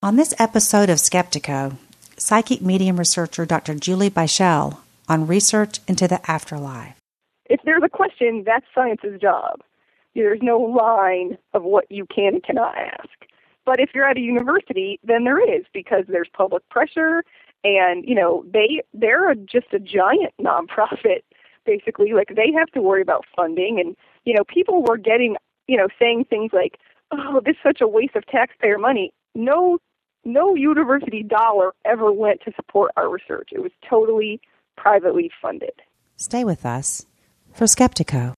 On this episode of Skeptico, psychic medium researcher Dr. Julie Beischel on research into the afterlife. If there's a question, that's science's job. There's no line of what you can and cannot ask. But if you're at a university, then there is, because there's public pressure, and, you know, they're just a giant nonprofit, basically. Like, they have to worry about funding, and, you know, people were getting, you know, saying things like, oh, this is such a waste of taxpayer money. No university dollar ever went to support our research. It was totally privately funded. Stay with us for Skeptico.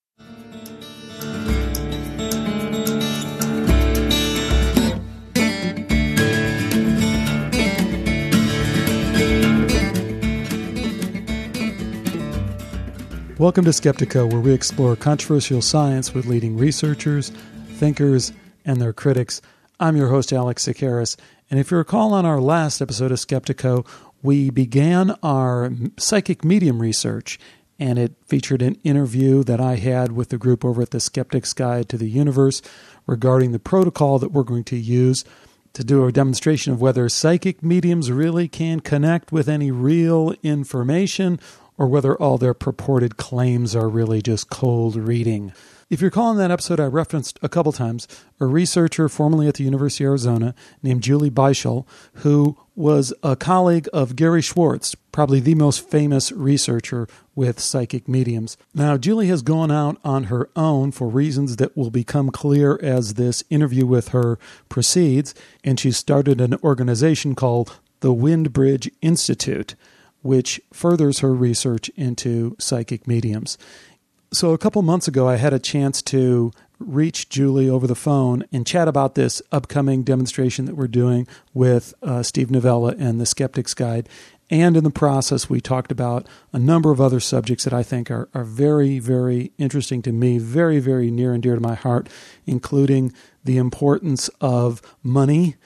Welcome to Skeptico, where we explore controversial science with leading researchers, thinkers, and their critics. I'm your host, Alex Sakaris, and if you recall on our last episode of Skeptico, we began our psychic medium research, and it featured an interview that I had with the group over at the Skeptic's Guide to the Universe regarding the protocol that we're going to use to do a demonstration of whether psychic mediums really can connect with any real information or whether all their purported claims are really just cold reading. If you recall in that episode, I referenced a couple times a researcher formerly at the University of Arizona named Julie Beischel, who was a colleague of Gary Schwartz, probably the most famous researcher with psychic mediums. Now, Julie has gone out on her own for reasons that will become clear as this interview with her proceeds, and she started an organization called the Windbridge Institute, which furthers her research into psychic mediums. So a couple months ago, I had a chance to reach Julie over the phone and chat about this upcoming demonstration that we're doing with Steve Novella and the Skeptic's Guide. And in the process, we talked about a number of other subjects that I think are very, very interesting to me, very, very near and dear to my heart, including the importance of money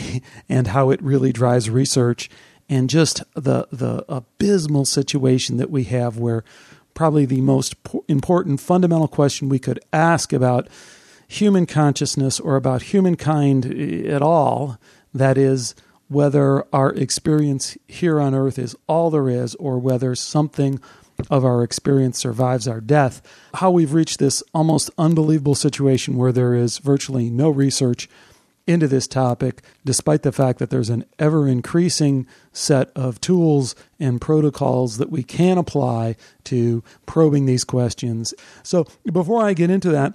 and how it really drives research, and just the abysmal situation that we have where probably the most important fundamental question we could ask about human consciousness or about humankind at all, that is, whether our experience here on Earth is all there is or whether something of our experience survives our death, how we've reached this almost unbelievable situation where there is virtually no research into this topic, despite the fact that there's an ever-increasing set of tools and protocols that we can apply to probing these questions. So before I get into that,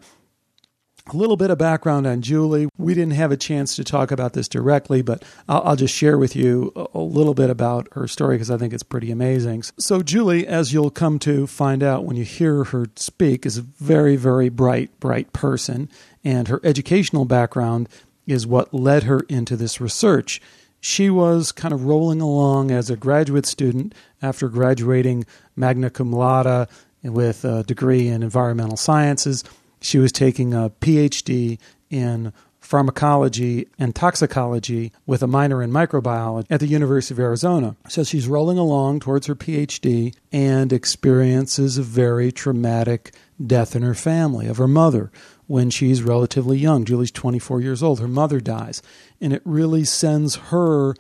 a little bit of background on Julie. We didn't have a chance to talk about this directly, but I'll just share with you a little bit about her story because I think it's pretty amazing. So Julie, as you'll come to find out when you hear her speak, is a very, very bright person, and her educational background is what led her into this research. She was kind of rolling along as a graduate student after graduating magna cum laude with a degree in environmental sciences. She was taking a PhD in pharmacology and toxicology with a minor in microbiology at the University of Arizona. So she's rolling along towards her PhD and experiences a very traumatic death in her family of her mother. When she's relatively young, Julie's 24 years old, her mother dies. And it really sends her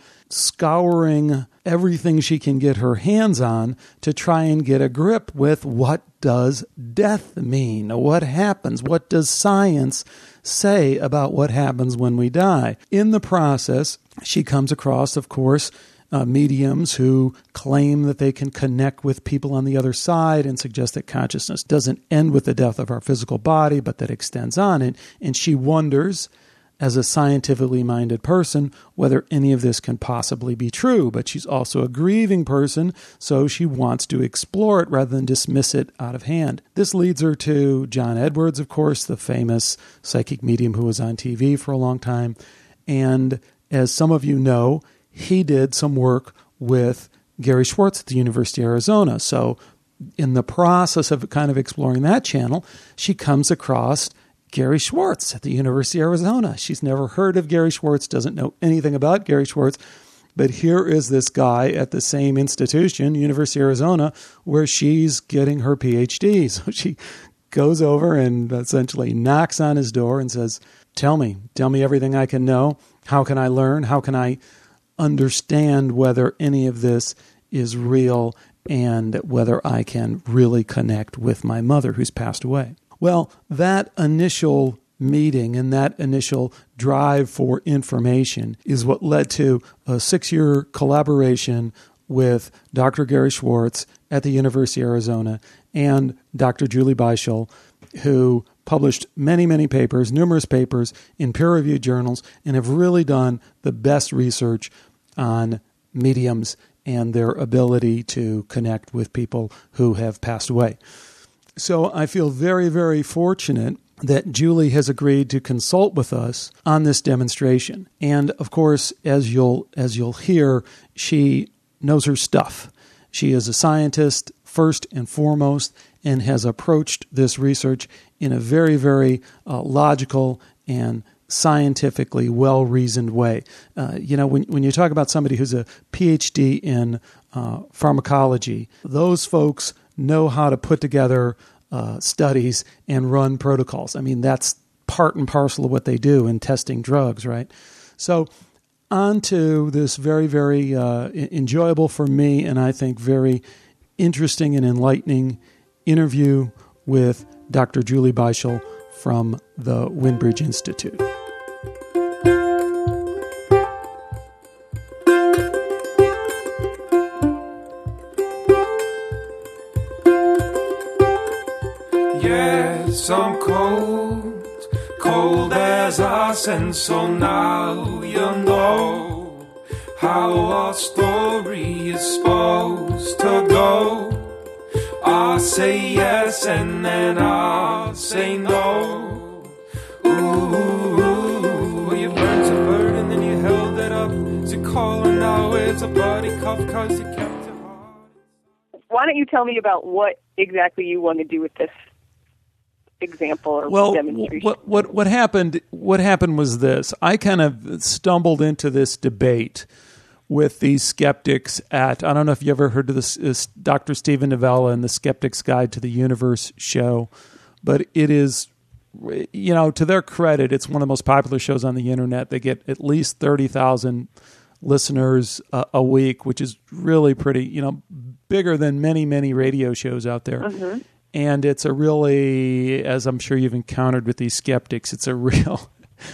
scouring everything she can get her hands on to try and get a grip with what does death mean? What happens? What does science say about what happens when we die? In the process, she comes across, of course, mediums who claim that they can connect with people on the other side and suggest that consciousness doesn't end with the death of our physical body, but that extends on it. And she wonders, as a scientifically minded person, whether any of this can possibly be true. But she's also a grieving person, so she wants to explore it rather than dismiss it out of hand. This leads her to John Edwards, of course, the famous psychic medium who was on TV for a long time. And as some of you know, he did some work with Gary Schwartz at the University of Arizona. So in the process of kind of exploring that channel, she comes across Gary Schwartz at the University of Arizona. She's never heard of Gary Schwartz, doesn't know anything about Gary Schwartz, but here is this guy at the same institution, University of Arizona, where she's getting her PhD. So she goes over and essentially knocks on his door and says, tell me everything I can know. How can I learn? How can I understand whether any of this is real and whether I can really connect with my mother who's passed away? Well, that initial meeting and that initial drive for information is what led to a 6-year collaboration with Dr. Gary Schwartz at the University of Arizona and Dr. Julie Beischel, who published many, many papers, numerous papers in peer-reviewed journals, and have really done the best research on mediums and their ability to connect with people who have passed away. So I feel very, very fortunate that Julie has agreed to consult with us on this demonstration. And of course, as you'll hear, she knows her stuff. She is a scientist first and foremost and has approached this research in a very, very logical and scientifically well-reasoned way. When you talk about somebody who's a PhD in pharmacology, those folks know how to put together studies and run protocols. I mean, that's part and parcel of what they do in testing drugs, right? So on to this very, very enjoyable for me and I think very interesting and enlightening interview with Dr. Julie Beischel from the Windbridge Institute. Yes, I'm cold as ice, and so now you know how our story is supposed to go. I say yes and then I say no. Ooh, you burnt a bird and then you held it up to call, and now it's a buddy cuff 'cause you kept it hard. Why don't you tell me about what exactly you want to do with this example or demonstration? What happened was this. I kind of stumbled into this debate with these skeptics at, I don't know if you ever heard of this Dr. Stephen Novella and the Skeptic's Guide to the Universe show, but it is, to their credit, it's one of the most popular shows on the internet. They get at least 30,000 listeners a week, which is really pretty, bigger than many, many radio shows out there. Mm-hmm. And it's a really, as I'm sure you've encountered with these skeptics, it's a real,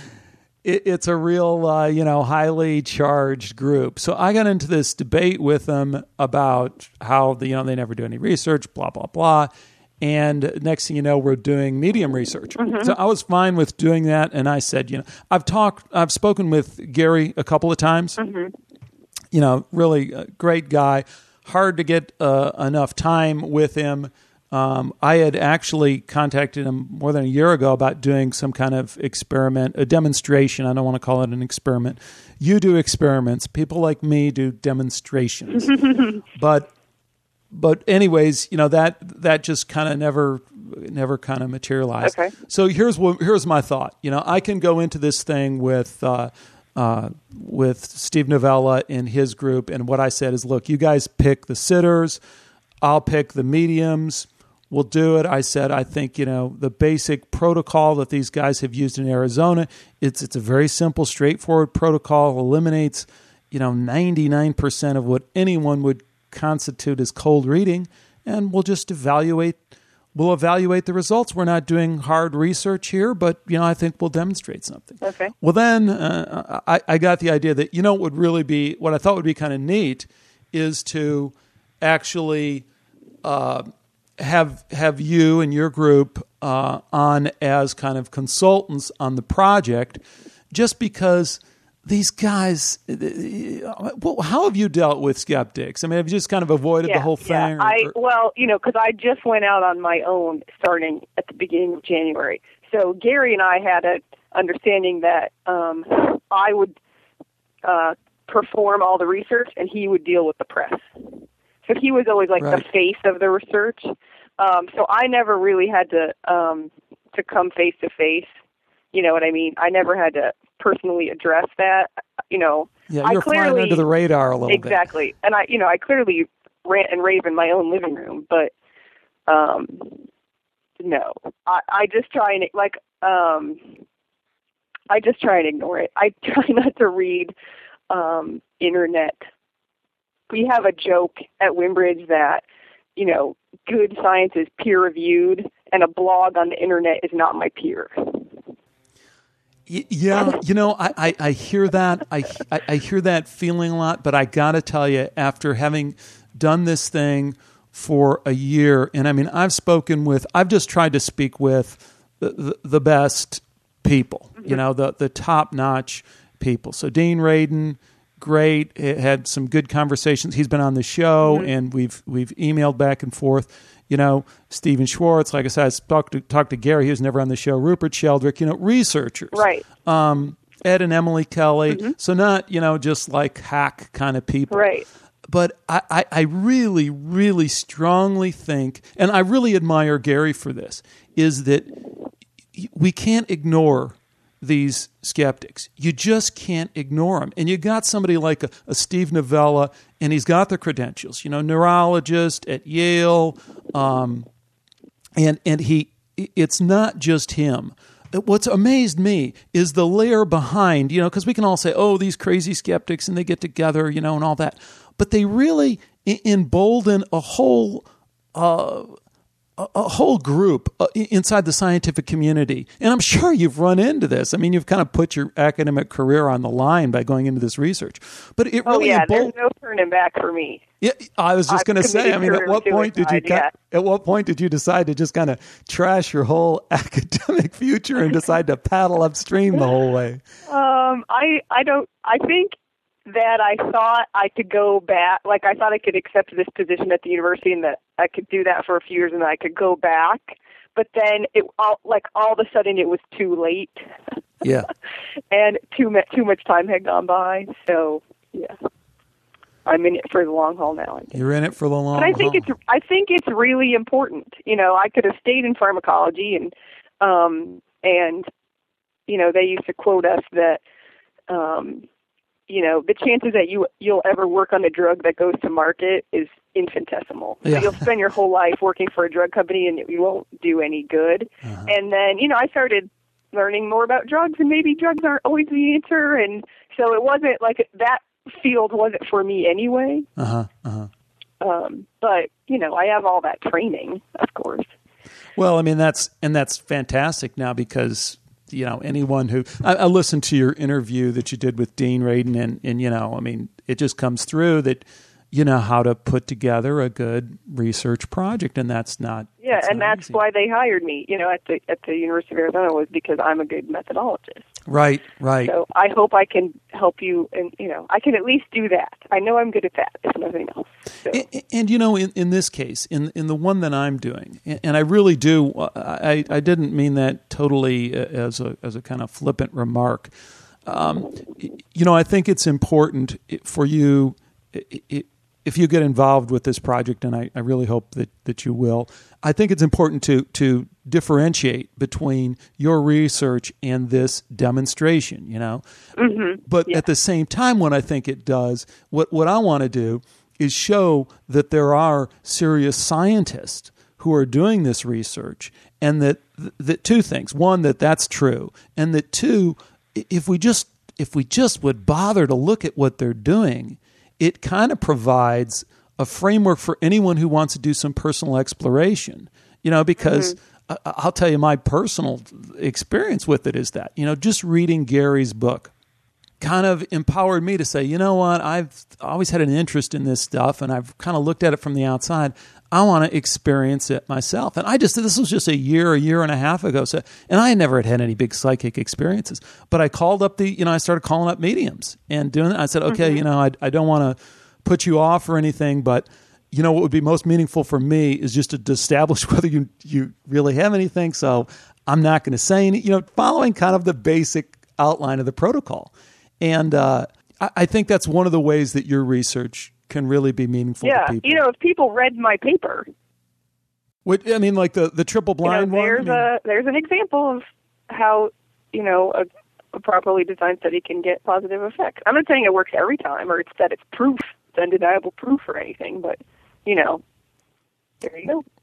highly charged group. So I got into this debate with them about how they never do any research, blah, blah, blah. And next thing you know, we're doing medium research. Mm-hmm. So I was fine with doing that. And I said, I've spoken with Gary a couple of times, mm-hmm. Really a great guy, hard to get enough time with him. I had actually contacted him more than a year ago about doing some kind of experiment, a demonstration. I don't want to call it an experiment. You do experiments. People like me do demonstrations. But anyways, that just kind of never kind of materialized. Okay. So here's my thought. I can go into this thing with Steve Novella and his group, and what I said is, look, you guys pick the sitters. I'll pick the mediums. We'll do it. I said, I think, the basic protocol that these guys have used in Arizona, it's a very simple, straightforward protocol, eliminates, 99% of what anyone would constitute as cold reading, and we'll just evaluate the results. We're not doing hard research here, but, I think we'll demonstrate something. Okay. Well, then I got the idea that, what I thought would be kind of neat is to actually have you and your group on as kind of consultants on the project, just because these guys, how have you dealt with skeptics? I mean, have you just kind of avoided the whole thing? Yeah, because I just went out on my own starting at the beginning of January. So Gary and I had an understanding that I would perform all the research and he would deal with the press. So he was always like the face of the research. So I never really had to come face to face. You know what I mean? I never had to personally address that. Yeah, you're flying under the radar a little bit. Exactly. And I clearly rant and rave in my own living room, but no. I just try and I just try and ignore it. I try not to read internet. We have a joke at Wimbridge that, good science is peer-reviewed, and a blog on the internet is not my peer. Yeah, I hear that. I hear that feeling a lot, but I got to tell you, after having done this thing for a year, and I mean, I've just tried to speak with the best people, the top-notch people. So Dean Radin, great, had some good conversations. He's been on the show, and we've emailed back and forth. Stephen Schwartz, like I said, I talked to Gary, he was never on the show, Rupert Sheldrake, researchers. Right. Ed and Emily Kelly. So not, just like hack kind of people. Right. But I really, really strongly think, and I really admire Gary for this, is that we can't ignore these skeptics. You just can't ignore them. And you got somebody like a Steve Novella, and he's got the credentials, neurologist at Yale, and it's not just him. What's amazed me is the layer behind, because we can all say, oh, these crazy skeptics, and they get together, and all that. But they really embolden a whole group inside the scientific community. And I'm sure you've run into this. I mean, you've kind of put your academic career on the line by going into this research. But it really there's no turning back for me. Yeah, I was just going to say, I mean, at what point did you decide to just kind of trash your whole academic future and decide to paddle upstream the whole way? I think that I thought I could go back, like I thought I could accept this position at the university and that I could do that for a few years and then I could go back. But then all of a sudden it was too late. Yeah. And too much time had gone by. So, yeah. I'm in it for the long haul now. You're in it for the long haul. But I think it's really important. I could have stayed in pharmacology and they used to quote us that the chances that you'll ever work on a drug that goes to market is infinitesimal. Yeah. So you'll spend your whole life working for a drug company and you won't do any good. Uh-huh. And then, I started learning more about drugs, and maybe drugs aren't always the answer. And so it wasn't like that field wasn't for me anyway. Uh-huh. Uh-huh. But, I have all that training, of course. Well, I mean, that's fantastic now because anyone who I listened to your interview that you did with Dean Radin, and I mean, it just comes through that you know how to put together a good research project, and that's not that's easy. Why they hired me, at the University of Arizona, was because I'm a good methodologist. Right. So I hope I can help you, and I can at least do that. I know I'm good at that, if nothing else. So. And in this case, in the one that I'm doing, and I really do, I didn't mean that totally as a kind of flippant remark. I think it's important for you, if you get involved with this project, and I really hope that you will, I think it's important to differentiate between your research and this demonstration, Mm-hmm. But at the same time, what I think it does, what I want to do is show that there are serious scientists who are doing this research, and that two things. One, that's true, and that two, if we just would bother to look at what they're doing, it kind of provides a framework for anyone who wants to do some personal exploration, because mm-hmm. I'll tell you my personal experience with it is that, just reading Gary's book kind of empowered me to say, you know what, I've always had an interest in this stuff and I've kind of looked at it from the outside. I want to experience it myself. And this was just a year and a half ago. So, and I never had any big psychic experiences, but I called up I started calling up mediums and doing it. I said, okay, mm-hmm. I don't want to put you off or anything, but what would be most meaningful for me is just to establish whether you really have anything. So I'm not going to say any, following kind of the basic outline of the protocol. And I think that's one of the ways that your research can really be meaningful to people. If people read my paper. Like the triple blind one? There's an example of how, a properly designed study can get positive effects. I'm not saying it works every time or it's proof, it's undeniable proof or anything, but, there you go.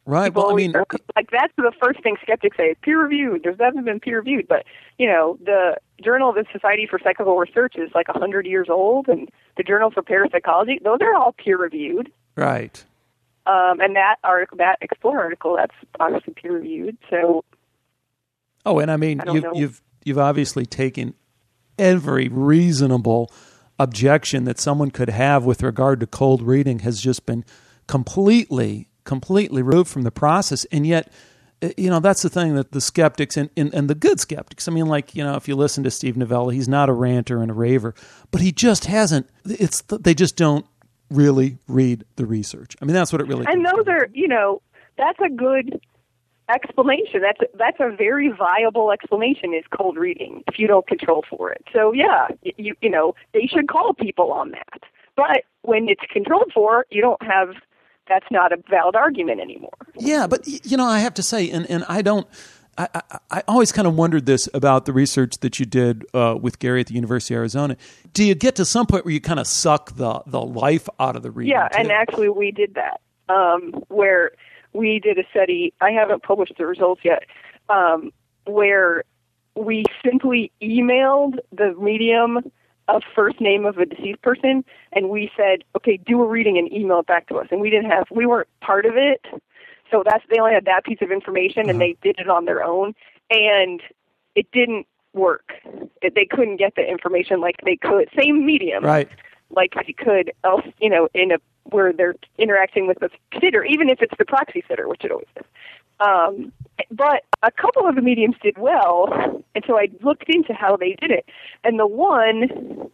Right. People Well, I mean, like that's the first thing skeptics say: peer reviewed. There's hasn't been peer reviewed, but the Journal of the Society for Psychical Research is like 100 years old, and the Journal for Parapsychology, those are all peer reviewed. right. And that Explore article, that's obviously peer reviewed. So, Oh, and I mean, you've obviously taken every reasonable objection that someone could have with regard to cold reading has just been completely removed from the process. And yet, that's the thing that the skeptics and the good skeptics, I mean, like, if you listen to Steve Novella, he's not a ranter and a raver, but he just hasn't, they just don't really read the research. I mean, that's what it really and those are, that's a good explanation. That's a very viable explanation, is cold reading, if you don't control for it. So yeah, they should call people on that. But when it's controlled for, you don't have, that's not a valid argument anymore. Yeah, but I have to say, and I always kind of wondered this about the research that you did with Gary at the University of Arizona. Do you get to some point where you kind of suck the life out of the reading? Yeah, too? and actually we did that, where we did a study. I haven't published the results yet, where we simply emailed the medium a first name of a deceased person, and we said, okay, do a reading and email it back to us. And we weren't part of it, so they only had that piece of information, and they did it on their own, and it didn't work. They couldn't get the information like they could. Same medium, right? Like they could else, where they're interacting with the sitter, even if it's the proxy sitter, which it always is. But a couple of the mediums did well, and so I looked into how they did it. And the one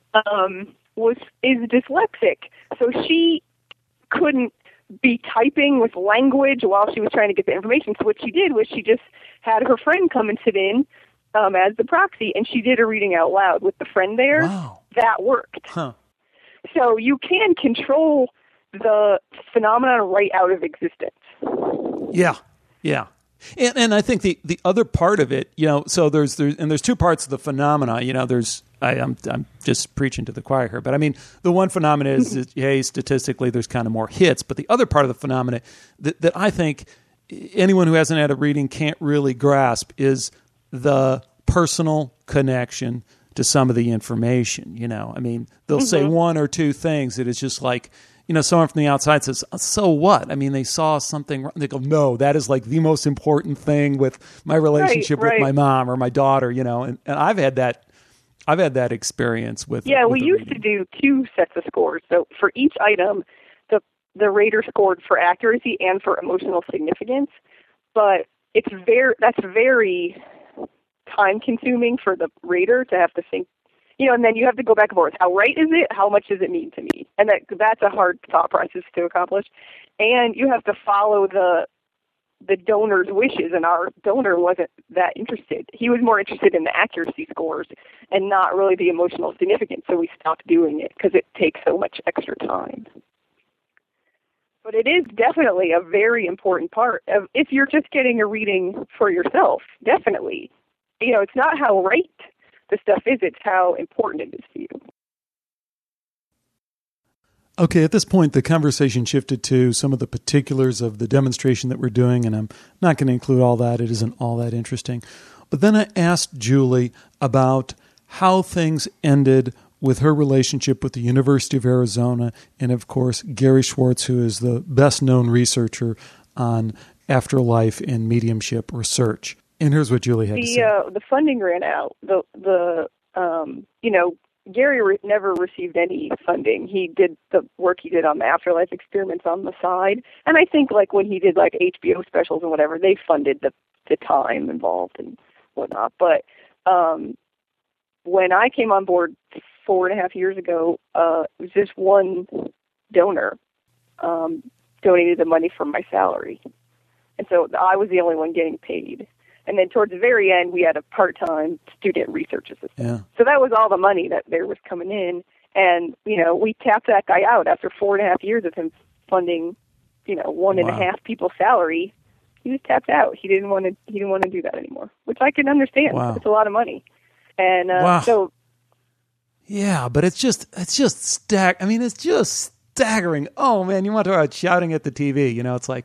is dyslexic, so she couldn't be typing with language while she was trying to get the information. So what she did was she just had her friend come and sit in as the proxy, and she did a reading out loud with the friend there. Wow. That worked. Huh. So you can control the phenomenon right out of existence. Yeah. And I think the other part of it, so there's two parts of the phenomena. I'm just preaching to the choir here, but I mean, the one phenomena is hey, statistically there's kind of more hits, but the other part of the phenomena that I think anyone who hasn't had a reading can't really grasp is the personal connection to some of the information. I mean, they'll say one or two things that is just like, someone from the outside says, so what? I mean, they saw something wrong. They go, no, that is like the most important thing with my relationship with my mom or my daughter, and I've had that experience with. Yeah, we used to do 2 sets of scores. So for each item, the rater scored for accuracy and for emotional significance. But that's very time consuming for the rater to have to think, and then you have to go back and forth. How right is it? How much does it mean to me? And that's a hard thought process to accomplish. And you have to follow the donor's wishes, and our donor wasn't that interested. He was more interested in the accuracy scores and not really the emotional significance, so we stopped doing it because it takes so much extra time. But it is definitely a very important part of, if you're just getting a reading for yourself, definitely. It's not how right the stuff is, it's how important it is to you. Okay, at this point, the conversation shifted to some of the particulars of the demonstration that we're doing, and I'm not going to include all that. It isn't all that interesting. But then I asked Julie about how things ended with her relationship with the University of Arizona and, of course, Gary Schwartz, who is the best-known researcher on afterlife and mediumship research. And here's what Julie had to say. The funding ran out. Gary never received any funding. He did the work he did on the afterlife experiments on the side. And I think when he did HBO specials and whatever, they funded the time involved and whatnot. But when I came on board 4.5 years ago, it was just one donor donated the money from my salary. And so I was the only one getting paid. And then towards the very end, we had a part-time student research assistant. Yeah. So that was all the money that there was coming in. And, we tapped that guy out after 4.5 years of him funding, 1.5 people's salary. He was tapped out. He didn't want to do that anymore, which I can understand. Wow. It's a lot of money. And so. Yeah, but it's just it's just staggering. Oh man, you want to talk about shouting at the TV? It's like,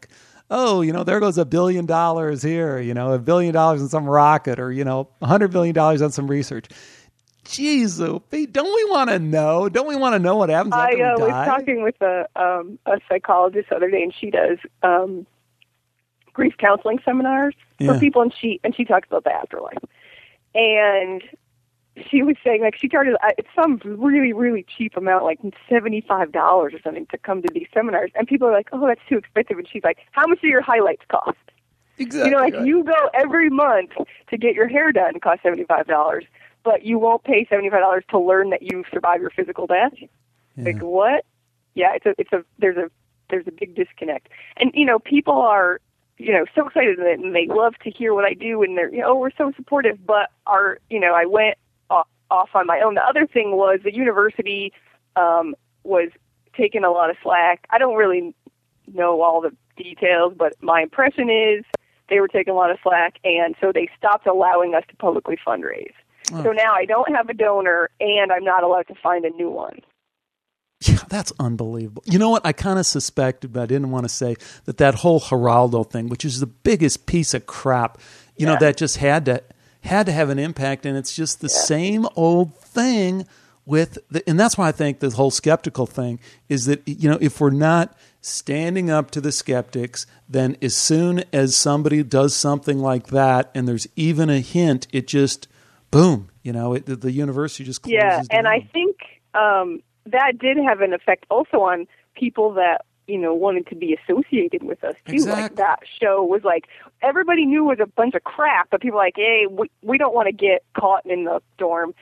oh, there goes $1 billion here, $1 billion in some rocket, or, $100 billion on some research. Jeez, don't we want to know? Don't we want to know what happens after we die? I was talking with a psychologist the other day, and she does grief counseling seminars for people, and she talks about the afterlife. And she was saying, like, she charges it's some really, really cheap amount, like $75 or something, to come to these seminars. And people are like, oh, that's too expensive. And she's like, how much do your highlights cost? Exactly. Like, you go every month to get your hair done, it costs $75. But you won't pay $75 to learn that you survived your physical death. Yeah. Like, what? Yeah, there's a big disconnect. And people are so excited and they love to hear what I do, and they're we're so supportive. But I went off on my own. The other thing was the university was taking a lot of slack. I don't really know all the details, but my impression is they were taking a lot of slack, and so they stopped allowing us to publicly fundraise. Oh. So now I don't have a donor, and I'm not allowed to find a new one. Yeah, that's unbelievable. You know what? I kind of suspected, but I didn't want to say that whole Geraldo thing, which is the biggest piece of crap, that just had to have an impact, and it's just the same old thing and that's why I think the whole skeptical thing is that, if we're not standing up to the skeptics, then as soon as somebody does something like that, and there's even a hint, it just boom, the university just closes down. And I think that did have an effect also on people that, wanted to be associated with us, too. Exactly. Like, that show was like, everybody knew it was a bunch of crap, but people were like, hey, we don't want to get caught in the storm.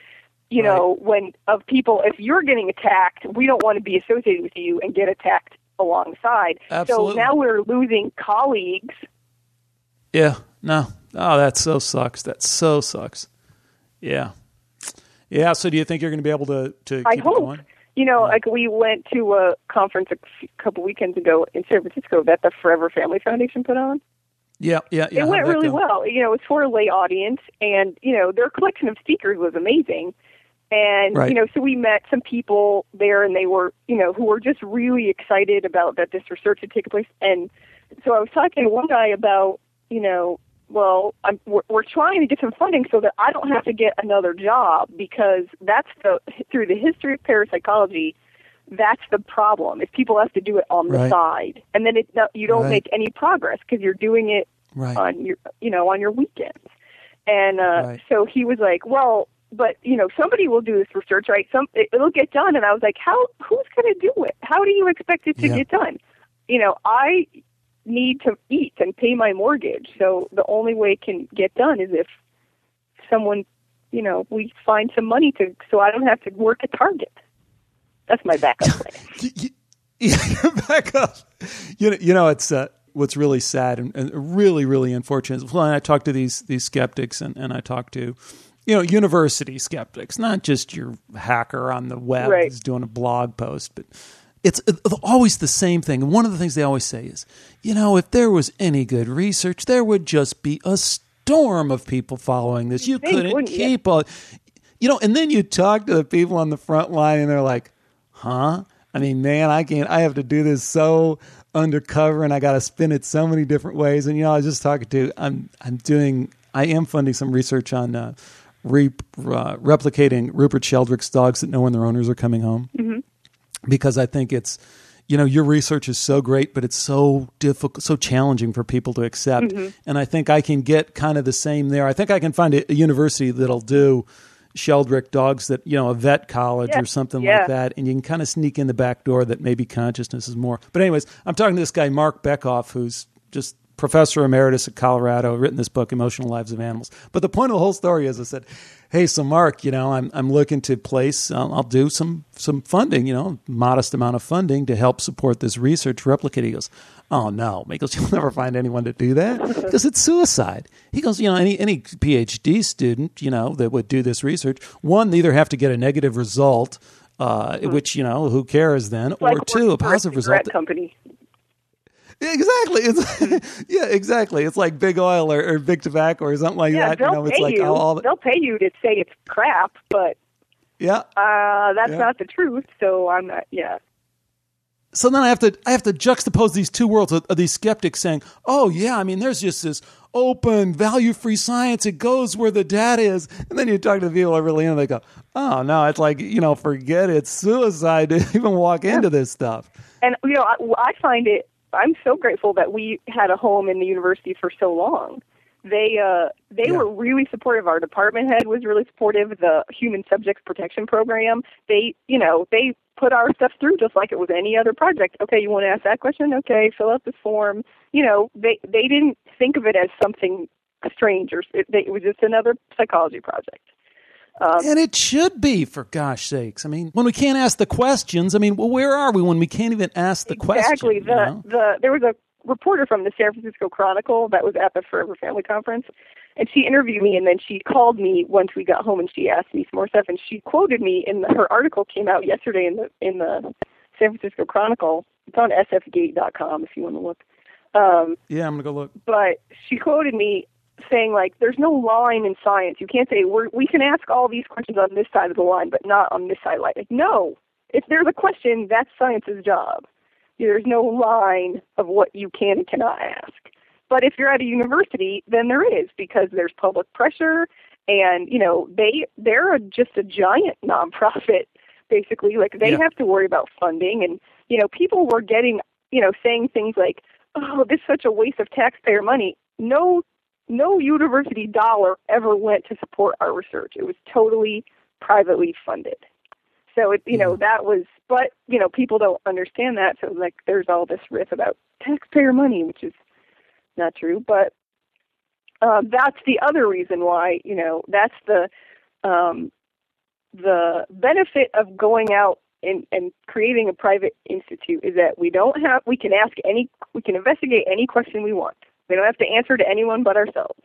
If you're getting attacked, we don't want to be associated with you and get attacked alongside. Absolutely. So now we're losing colleagues. Yeah. No. Oh, that so sucks. That so sucks. Yeah. Yeah. So do you think you're going to be able to keep it going? Like, we went to a conference a couple weekends ago in San Francisco that the Forever Family Foundation put on. Yeah. It went really well. It's for a lay audience, and, their collection of speakers was amazing. And, so we met some people there, and they were, who were just really excited about that this research had taken place. And so I was talking to one guy about, we're trying to get some funding so that I don't have to get another job, because through the history of parapsychology, that's the problem. If people have to do it on the side, and then you don't make any progress because you're doing it on your weekends. And so he was like, well, but somebody will do this research, right? It'll get done. And I was like, who's going to do it? How do you expect it to get done? I need to eat and pay my mortgage. So the only way it can get done is if someone, we find some money so I don't have to work at Target. That's my backup plan. Your backup. It's what's really sad and really, really unfortunate. Well, I talk to these skeptics, and I talk to, university skeptics, not just your hacker on the web who's doing a blog post, but it's always the same thing. And one of the things they always say is, if there was any good research, there would just be a storm of people following this. You couldn't keep on, and then you talk to the people on the front line, and they're like, huh? I mean, man, I have to do this so undercover, and I got to spin it so many different ways. And, I was just talking to, I am funding some research on replicating Rupert Sheldrake's dogs that know when their owners are coming home. Mm-hmm. Because I think it's, your research is so great, but it's so difficult, so challenging for people to accept. Mm-hmm. And I think I can get kind of the same there. I think I can find a university that'll do Sheldrake dogs that, a vet college or something like that. And you can kind of sneak in the back door that maybe consciousness is more. But anyways, I'm talking to this guy, Mark Beckhoff, who's just professor emeritus at Colorado, written this book, Emotional Lives of Animals. But the point of the whole story is, I said, hey, so Mark, I'm looking to place, I'll do some funding, modest amount of funding to help support this research replicate. He goes, oh no, he goes, you'll never find anyone to do that because it's suicide. He goes, any PhD student, that would do this research, one, they either have to get a negative result, which, who cares then, or two, a positive result. Company. Exactly. Exactly. It's like big oil or big tobacco or something like that. It's like they'll pay you to say it's crap, but that's not the truth. So I'm not. Yeah. So then I have to juxtapose these two worlds of these skeptics saying, oh, yeah, I mean, there's just this open, value-free science. It goes where the data is. And then you talk to the people that are really in it, they go, oh, no, it's like, forget it. It's suicide to even walk into this stuff. And, I find I'm so grateful that we had a home in the university for so long. They were really supportive. Our department head was really supportive. The Human Subjects Protection Program, they put our stuff through just like it was any other project. Okay, you want to ask that question? Okay, fill out this form. They didn't think of it as something strange it was just another psychology project. And it should be, for gosh sakes. I mean, when we can't ask the questions, where are we when we can't even ask the questions? Exactly. There was a reporter from the San Francisco Chronicle that was at the Forever Family Conference, and she interviewed me, and then she called me once we got home, and she asked me some more stuff, and she quoted me her article came out yesterday in the San Francisco Chronicle. It's on sfgate.com if you want to look. Yeah, I'm going to go look. But she quoted me saying, like, there's no line in science. You can't say, we can ask all these questions on this side of the line, but not on this side. Like, no. If there's a question, that's science's job. There's no line of what you can and cannot ask. But if you're at a university, then there is, because there's public pressure, and, they're just a giant nonprofit, basically. Like, they have to worry about funding, and, people were getting, saying things like, oh, this is such a waste of taxpayer money. No university dollar ever went to support our research. It was totally privately funded. So, that was, but, people don't understand that. So, like, there's all this riff about taxpayer money, which is not true. But that's the other reason why, that's the benefit of going out and creating a private institute is that we can investigate any question we want. We don't have to answer to anyone but ourselves.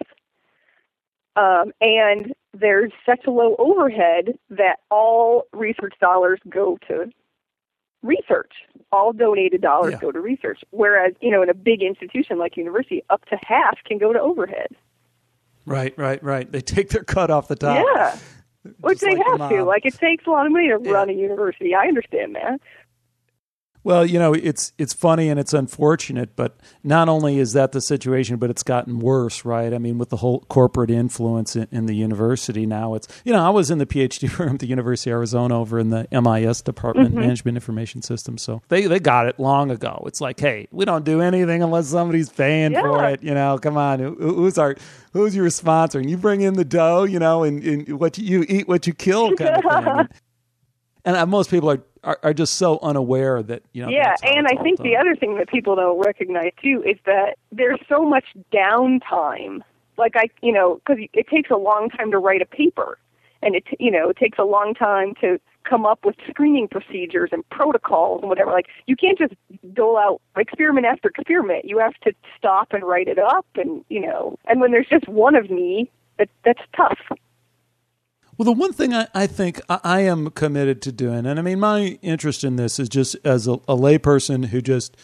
And there's such a low overhead that all research dollars go to research. All donated dollars go to research. Whereas, in a big institution like university, up to half can go to overhead. Right. They take their cut off the top. Yeah, which they have to. Like, it takes a lot of money to run a university. I understand that. Well, it's funny and it's unfortunate, but not only is that the situation, but it's gotten worse, right? I mean, with the whole corporate influence in the university now, it's, I was in the PhD program at the University of Arizona over in the MIS department, Management Information Systems. So they got it long ago. It's like, hey, we don't do anything unless somebody's paying for it. Come on, who's your sponsor? And you bring in the dough, and what you eat, what you kill kind of thing. And most people are just so unaware that, Yeah, and I think the other thing that people don't recognize, too, is that there's so much downtime. Like, because it takes a long time to write a paper. And, it takes a long time to come up with screening procedures and protocols and whatever. Like, you can't just dole out experiment after experiment. You have to stop and write it up. And, and when there's just one of me, that's tough. Well, the one thing I think I am committed to doing, and I mean, my interest in this is just as a layperson who just,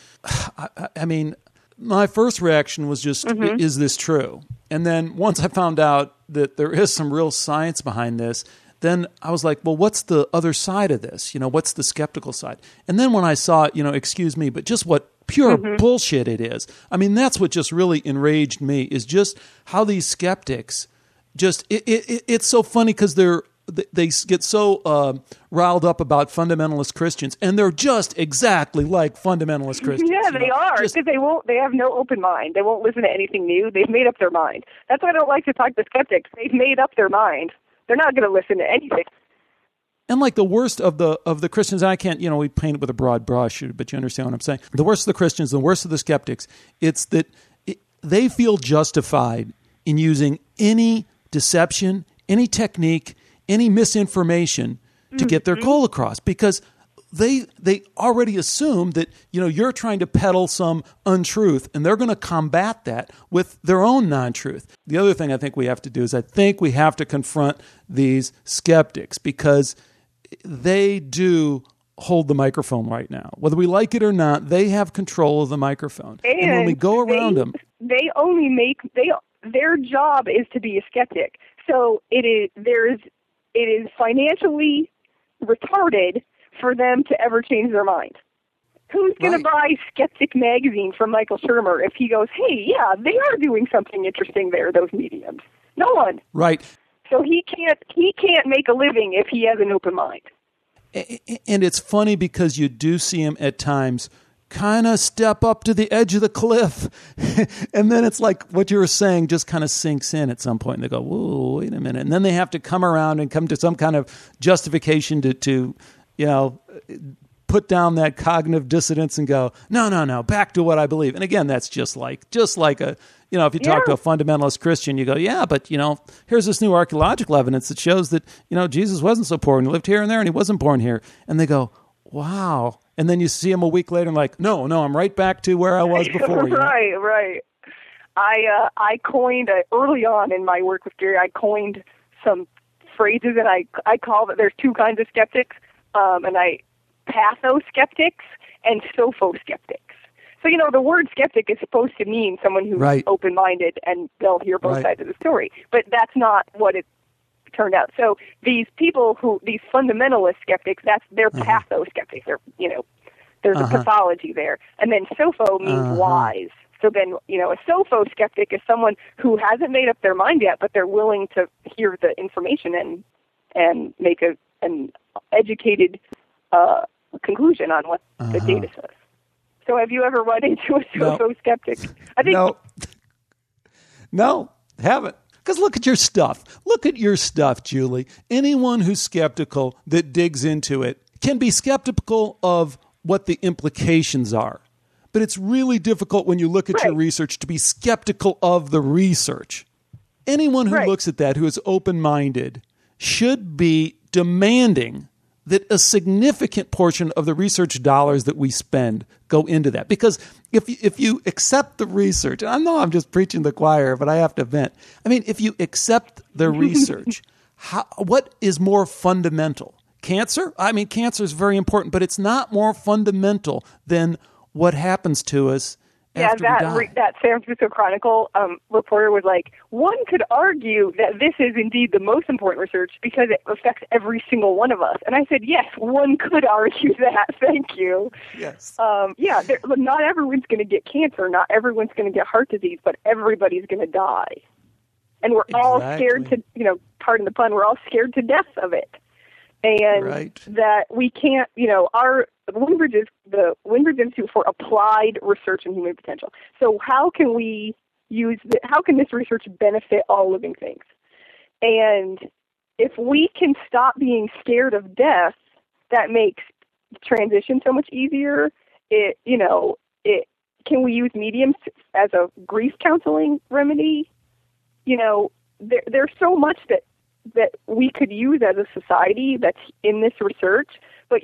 my first reaction was just, is this true? And then once I found out that there is some real science behind this, then I was like, well, what's the other side of this? What's the skeptical side? And then when I saw, excuse me, but just what pure bullshit it is. I mean, that's what just really enraged me, is just how these skeptics just it's so funny because they get so riled up about fundamentalist Christians, and they're just exactly like fundamentalist Christians. Yeah, they are, because they have no open mind. They won't listen to anything new. They've made up their mind. That's why I don't like to talk to skeptics. They've made up their mind. They're not going to listen to anything. And like the worst of the Christians, I can't, we paint it with a broad brush, but you understand what I'm saying. The worst of the Christians, the worst of the skeptics, it's that they feel justified in using any deception, any technique, any misinformation to get their goal across, because they already assume that you're trying to peddle some untruth, and they're going to combat that with their own non-truth. The other thing I think we have to do is I think we have to confront these skeptics, because they do hold the microphone right now. Whether we like it or not, they have control of the microphone. And when we go around them, their job is to be a skeptic. So it is financially retarded for them to ever change their mind. Who's going to buy Skeptic magazine from Michael Shermer if he goes, hey, yeah, they are doing something interesting there, those mediums? No one. Right. So he can't make a living if he has an open mind. And it's funny because you do see him at times kind of step up to the edge of the cliff. And then it's like what you were saying just kind of sinks in at some point. And they go, whoa, wait a minute. And then they have to come around and come to some kind of justification to put down that cognitive dissonance and go, no, back to what I believe. And again, that's just like a, if you talk to a fundamentalist Christian, you go, yeah, but, here's this new archaeological evidence that shows that, Jesus wasn't so poor and he lived here and there and he wasn't born here. And they go, wow. And then you see him a week later and like, no, I'm right back to where I was before. Right. I coined, early on in my work with Gary, I coined some phrases, and I call that there's two kinds of skeptics, patho-skeptics and sopho-skeptics. So, the word skeptic is supposed to mean someone who's open-minded and they'll hear both sides of the story. But that's not what it turned out. So these people these fundamentalist skeptics, they're patho-skeptics. There's a pathology there. And then sopho means wise. So then, a sopho-skeptic is someone who hasn't made up their mind yet, but they're willing to hear the information and make an educated conclusion on what the data says. So have you ever run into a sopho-skeptic? I think No, haven't. Because look at your stuff. Look at your stuff, Julie. Anyone who's skeptical that digs into it can be skeptical of what the implications are. But it's really difficult when you look at your research to be skeptical of the research. Anyone who looks at that, who is open-minded, should be demanding that a significant portion of the research dollars that we spend go into that. Because if you accept the research, and I know I'm just preaching the choir, but I have to vent. I mean, if you accept the research, what is more fundamental? Cancer? I mean, cancer is very important, but it's not more fundamental than what happens to us after we die. That San Francisco Chronicle reporter was like, one could argue that this is indeed the most important research because it affects every single one of us. And I said, yes, one could argue that. Thank you. Yes. Not everyone's going to get cancer. Not everyone's going to get heart disease, but everybody's going to die. And we're all scared to, pardon the pun, we're all scared to death of it. And that we can't, the Windbridge Institute for Applied Research in Human Potential. So how can this research benefit all living things? And if we can stop being scared of death, that makes transition so much easier. Can we use mediums as a grief counseling remedy? There's so much that we could use as a society that's in this research, but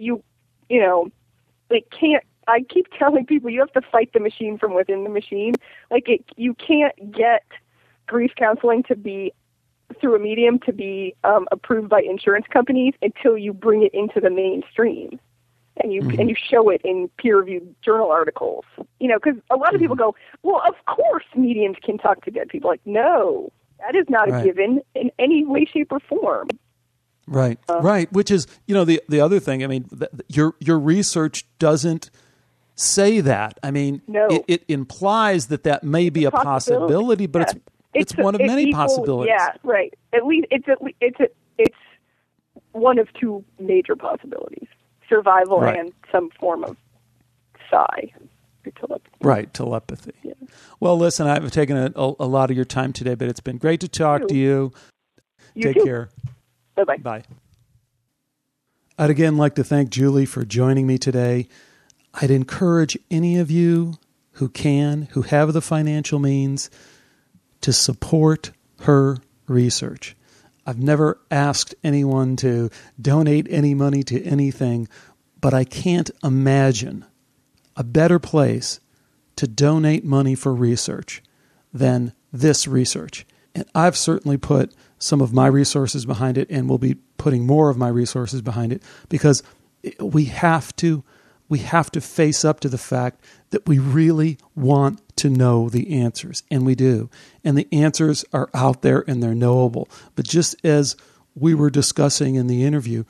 I keep telling people you have to fight the machine from within the machine. You can't get grief counseling to be through a medium to be approved by insurance companies until you bring it into the mainstream and you show it in peer-reviewed journal articles. Because a lot of people go, well, of course mediums can talk to dead people. Like, no. That is not a given in any way, shape, or form. Right. Which is, the other thing. I mean, your research doesn't say that. I mean, it implies that may be a possibility, but it's one of many possibilities. Yeah, right. At least it's one of two major possibilities: survival and some form of psi. Telepathy. Right, telepathy. Yeah. Well, listen, I've taken a lot of your time today, but it's been great to talk to you. Take care. Bye-bye. Bye. I'd again like to thank Julie for joining me today. I'd encourage any of you who have the financial means, to support her research. I've never asked anyone to donate any money to anything, but I can't imagine a better place to donate money for research than this research. And I've certainly put some of my resources behind it and will be putting more of my resources behind it because we have to face up to the fact that we really want to know the answers, and we do. And the answers are out there and they're knowable. But just as we were discussing in the interview,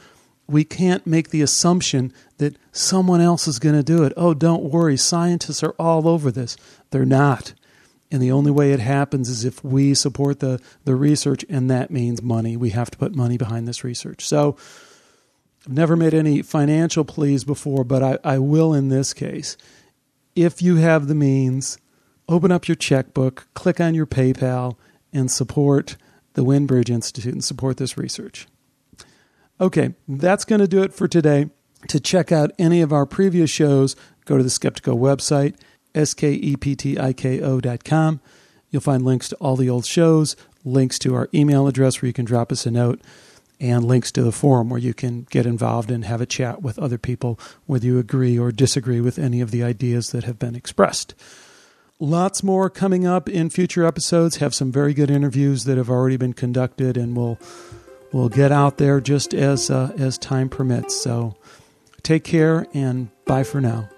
we can't make the assumption that someone else is going to do it. Oh, don't worry, scientists are all over this. They're not. And the only way it happens is if we support the research, and that means money. We have to put money behind this research. So I've never made any financial pleas before, but I will in this case. If you have the means, open up your checkbook, click on your PayPal, and support the Windbridge Institute and support this research. Okay, that's going to do it for today. To check out any of our previous shows, go to the Skeptiko website, skeptiko.com. You'll find links to all the old shows, links to our email address where you can drop us a note, and links to the forum where you can get involved and have a chat with other people, whether you agree or disagree with any of the ideas that have been expressed. Lots more coming up in future episodes. Have some very good interviews that have already been conducted, and we'll get out there just as time permits. So take care, and bye for now.